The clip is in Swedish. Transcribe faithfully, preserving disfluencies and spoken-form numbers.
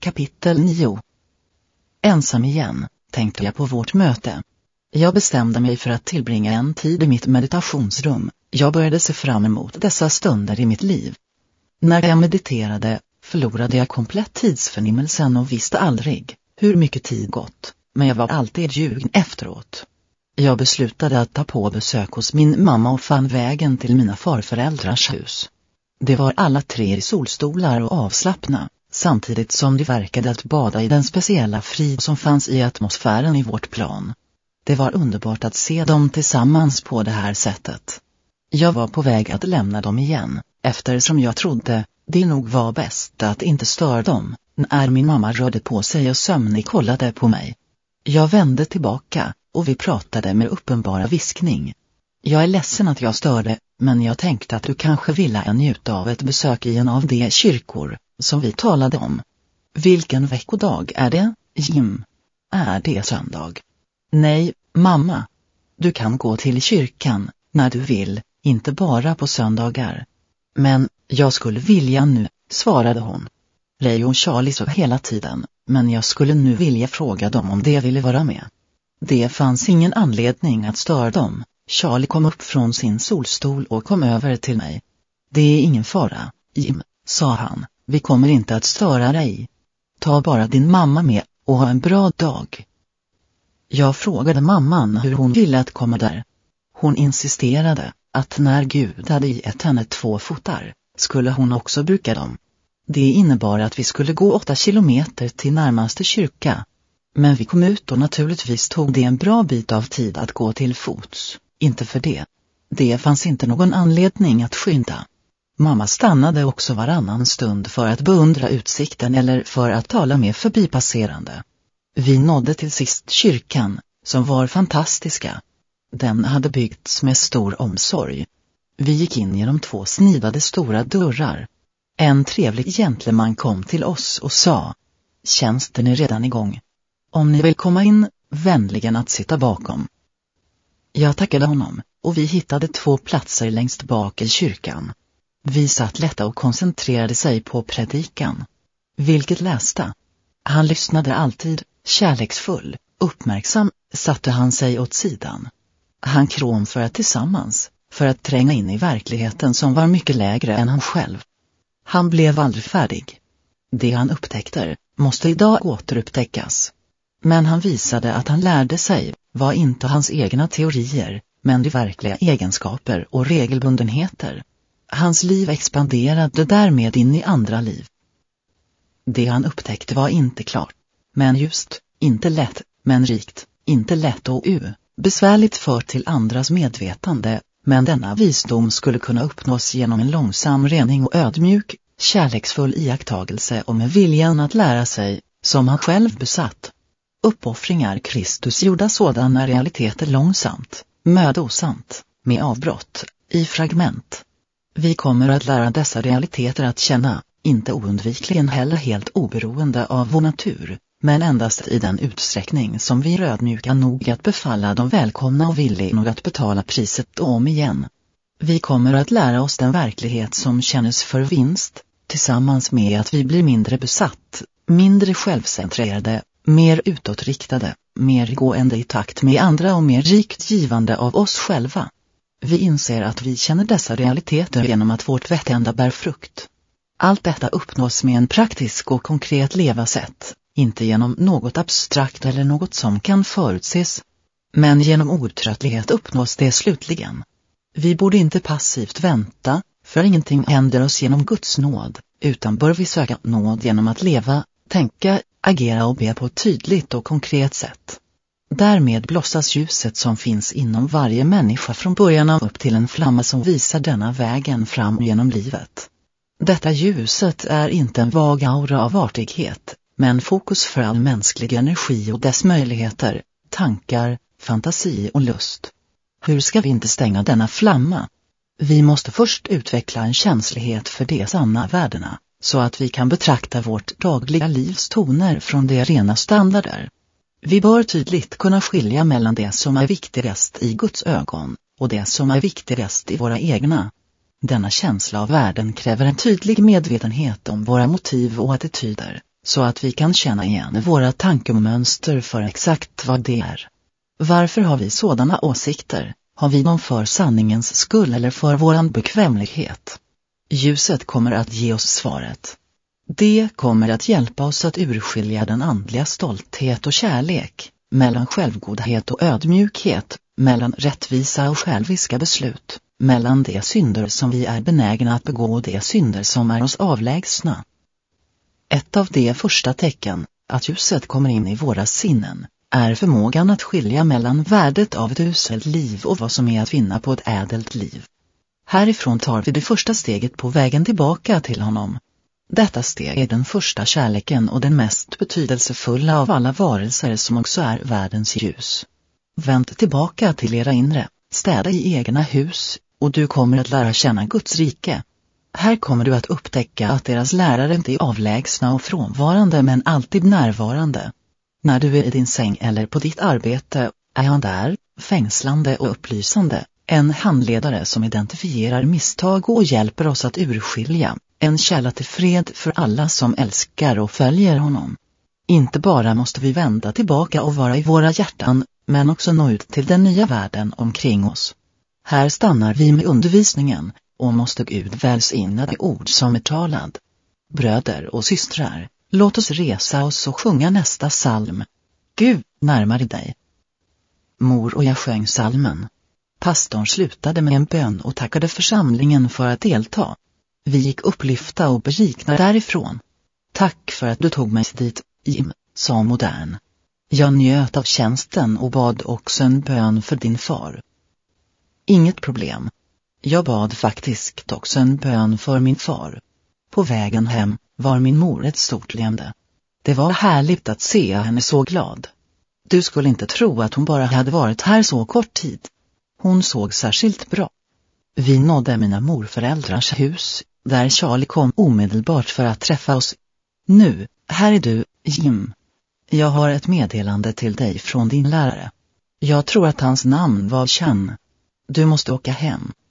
Kapitel nio. Ensam igen, tänkte jag på vårt möte. Jag bestämde mig för att tillbringa en tid i mitt meditationsrum. Jag började se fram emot dessa stunder i mitt liv. När jag mediterade, förlorade jag komplett tidsförnimmelsen och visste aldrig hur mycket tid gått, men jag var alltid ljugen efteråt. Jag beslutade att ta på besök hos min mamma och fann vägen till mina farföräldrars hus. Det var alla tre i solstolar och avslappna, samtidigt som de verkade att bada i den speciella frid som fanns i atmosfären i vårt plan. Det var underbart att se dem tillsammans på det här sättet. Jag var på väg att lämna dem igen, eftersom jag trodde det nog var bäst att inte störa dem, när min mamma rörde på sig och sömnig kollade på mig. Jag vände tillbaka, och vi pratade med uppenbara viskning. Jag är ledsen att jag störde, men jag tänkte att du kanske ville njuta av ett besök i en av de kyrkor som vi talade om. Vilken veckodag är det, Jim? Är det söndag? Nej, mamma. Du kan gå till kyrkan när du vill, inte bara på söndagar. Men jag skulle vilja nu, svarade hon. Ray och Charlie sov hela tiden, men jag skulle nu vilja fråga dem om de ville vara med. Det fanns ingen anledning att störa dem. Charlie kom upp från sin solstol och kom över till mig. Det är ingen fara, Jim, sa han. Vi kommer inte att störa dig. Ta bara din mamma med och ha en bra dag. Jag frågade mamman hur hon ville att komma där. Hon insisterade att när Gud hade gett henne två fotar, skulle hon också bruka dem. Det innebar att vi skulle gå åtta kilometer till närmaste kyrka. Men vi kom ut och naturligtvis tog det en bra bit av tid att gå till fots, inte för det. Det fanns inte någon anledning att skynda. Mamma stannade också varannan stund för att beundra utsikten eller för att tala med förbipasserande. Vi nådde till sist kyrkan, som var fantastiska. Den hade byggts med stor omsorg. Vi gick in genom två snidade stora dörrar. En trevlig gentleman kom till oss och sa: tjänsten är redan igång. Om ni vill komma in, vänligen att sitta bakom. Jag tackade honom, och vi hittade två platser längst bak i kyrkan. Vi satt lätta och koncentrerade sig på predikan. Vilket lästa. Han lyssnade alltid, kärleksfull, uppmärksam, satte han sig åt sidan. Han krom för att tillsammans, för att tränga in i verkligheten som var mycket lägre än han själv. Han blev aldrig färdig. Det han upptäckte måste idag återupptäckas. Men han visade att han lärde sig, var inte hans egna teorier, men de verkliga egenskaper och regelbundenheter. Hans liv expanderade därmed in i andra liv. Det han upptäckte var inte klart, men just, inte lätt, men rikt, inte lätt och u, besvärligt för till andras medvetande, men denna visdom skulle kunna uppnås genom en långsam rening och ödmjuk, kärleksfull iakttagelse och med viljan att lära sig, som han själv besatt. Uppoffringar Kristus gjorda sådana realiteter långsamt, mödosamt, med avbrott, i fragment. Vi kommer att lära dessa realiteter att känna, inte oundvikligen heller helt oberoende av vår natur, men endast i den utsträckning som vi är ödmjuka nog att befalla dem välkomna och villiga nog att betala priset om igen. Vi kommer att lära oss den verklighet som känns för vinst, tillsammans med att vi blir mindre besatt, mindre självcentrerade, mer utåtriktade, mer gående i takt med andra och mer rikt givande av oss själva. Vi inser att vi känner dessa realiteter genom att vårt vettenda bär frukt. Allt detta uppnås med en praktisk och konkret levasätt, inte genom något abstrakt eller något som kan förutses. Men genom outtröttlighet uppnås det slutligen. Vi borde inte passivt vänta, för ingenting händer oss genom Guds nåd, utan bör vi söka nåd genom att leva, tänka, agera och be på ett tydligt och konkret sätt. Därmed blossas ljuset som finns inom varje människa från början av upp till en flamma som visar denna vägen fram genom livet. Detta ljuset är inte en vag aura av artighet, men fokus för all mänsklig energi och dess möjligheter, tankar, fantasi och lust. Hur ska vi inte stänga denna flamma? Vi måste först utveckla en känslighet för de sanna värdena, så att vi kan betrakta vårt dagliga livs toner från de rena standarder. Vi bör tydligt kunna skilja mellan det som är viktigast i Guds ögon, och det som är viktigast i våra egna. Denna känsla av världen kräver en tydlig medvetenhet om våra motiv och attityder, så att vi kan känna igen våra tankemönster för exakt vad det är. Varför har vi sådana åsikter? Har vi dem för sanningens skull eller för våran bekvämlighet? Ljuset kommer att ge oss svaret. Det kommer att hjälpa oss att urskilja den andliga stolthet och kärlek, mellan självgodhet och ödmjukhet, mellan rättvisa och själviska beslut, mellan de synder som vi är benägna att begå och de synder som är oss avlägsna. Ett av de första tecken, att ljuset kommer in i våra sinnen, är förmågan att skilja mellan värdet av ett uselt liv och vad som är att vinna på ett ädelt liv. Härifrån tar vi det första steget på vägen tillbaka till honom. Detta steg är den första kärleken och den mest betydelsefulla av alla varelser som också är världens ljus. Vänd tillbaka till era inre, städa i egna hus, och du kommer att lära känna Guds rike. Här kommer du att upptäcka att deras lärare inte är avlägsna och frånvarande men alltid närvarande. När du är i din säng eller på ditt arbete, är han där, fängslande och upplysande, en handledare som identifierar misstag och hjälper oss att urskilja, en källa till fred för alla som älskar och följer honom. Inte bara måste vi vända tillbaka och vara i våra hjärtan, men också nå ut till den nya världen omkring oss. Här stannar vi med undervisningen, och måste Gud välsigna det ord som är talad. Bröder och systrar, låt oss resa oss och sjunga nästa psalm. Gud, närmare dig. Mor och jag sjöng psalmen. Pastorn slutade med en bön och tackade församlingen för att delta. Vi gick upplyfta och berikna därifrån. Tack för att du tog mig dit, Jim, sa modern. Jag njöt av tjänsten och bad också en bön för din far. Inget problem. Jag bad faktiskt också en bön för min far. På vägen hem var min mor ett stort leende. Det var härligt att se henne så glad. Du skulle inte tro att hon bara hade varit här så kort tid. Hon såg särskilt bra. Vi nådde mina morföräldrars hus, där Charlie kom omedelbart för att träffa oss. Nu, här är du, Jim. Jag har ett meddelande till dig från din lärare. Jag tror att hans namn var Chan. Du måste åka hem.